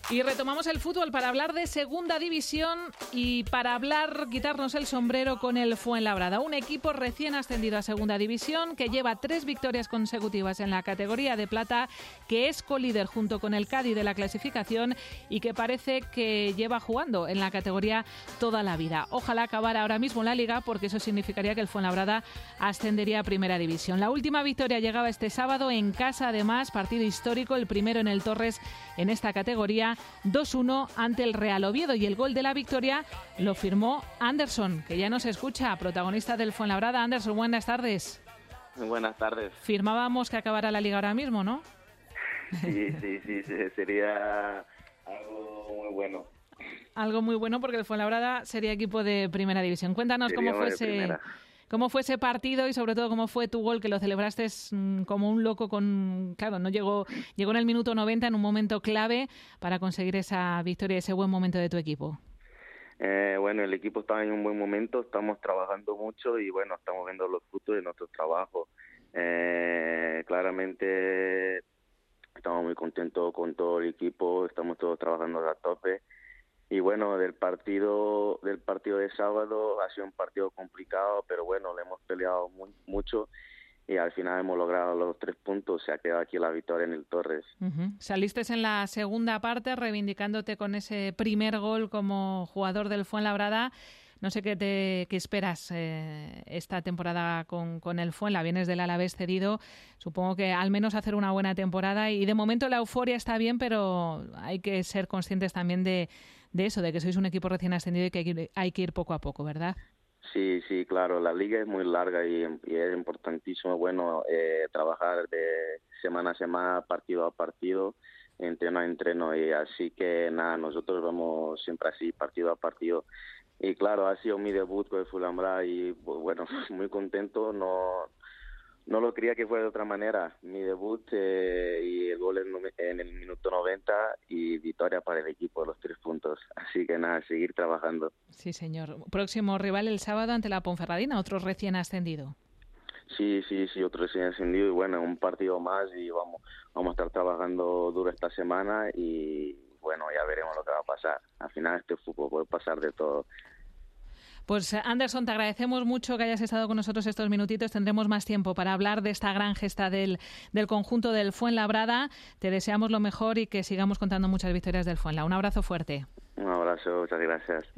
Y retomamos el fútbol para hablar de Segunda División y para quitarnos el sombrero con el Fuenlabrada, un equipo recién ascendido a Segunda División que lleva 3 victorias consecutivas en la categoría de plata, que es colíder junto con el Cádiz de la clasificación y que parece que lleva jugando en la categoría toda la vida. Ojalá acabara ahora mismo la Liga, porque eso significaría que el Fuenlabrada ascendería a Primera División. La última victoria llegaba este sábado en casa, además, partido histórico, el primero en el Torres en esta categoría, 2-1 ante el Real Oviedo, y el gol de la victoria lo firmó Anderson, que ya nos escucha, protagonista del Fuenlabrada. Anderson, buenas tardes. Buenas tardes. Firmábamos que acabara la Liga ahora mismo, ¿no? Sí, sería algo muy bueno. Algo muy bueno, porque el Fuenlabrada sería equipo de Primera División. Cuéntanos cómo fue ese partido y sobre todo cómo fue tu gol, que lo celebraste como un loco. Claro, no llegó en el minuto 90, en un momento clave para conseguir esa victoria, ese buen momento de tu equipo. Bueno, el equipo está en un buen momento, estamos trabajando mucho y bueno, estamos viendo los frutos de nuestro trabajo. Claramente estamos muy contentos con todo el equipo, estamos todos trabajando a tope. Y bueno, del partido de sábado ha sido un partido complicado, pero bueno, le hemos peleado mucho y al final hemos logrado los 3 puntos. Se ha quedado aquí la victoria en el Torres. Uh-huh. Saliste en la segunda parte reivindicándote con ese primer gol como jugador del Fuenlabrada. No sé qué esperas esta temporada con el Fuenla. Vienes del Alavés cedido. Supongo que al menos hacer una buena temporada, y de momento la euforia está bien, pero hay que ser conscientes también de eso, de que sois un equipo recién ascendido y que hay que ir poco a poco, ¿verdad? Sí, claro. La liga es muy larga y es importantísimo, trabajar de semana a semana, partido a partido, entreno a entreno, y así que nada, nosotros vamos siempre así, partido a partido. Y claro, ha sido mi debut con el Fuenlabrada y bueno, muy contento. No lo quería que fuera de otra manera. Mi debut y el gol en el minuto 90 y victoria para el equipo de los 3 puntos. Así que nada, seguir trabajando. Sí, señor. Próximo rival el sábado ante la Ponferradina, otro recién ascendido. Sí, otro recién ascendido y bueno, un partido más y vamos a estar trabajando duro esta semana y bueno, ya veremos lo que va a pasar. Al final este fútbol puede pasar de todo. Pues Anderson, te agradecemos mucho que hayas estado con nosotros estos minutitos. Tendremos más tiempo para hablar de esta gran gesta del conjunto del Fuenlabrada. Te deseamos lo mejor y que sigamos contando muchas victorias del Fuenla. Un abrazo fuerte. Un abrazo, muchas gracias.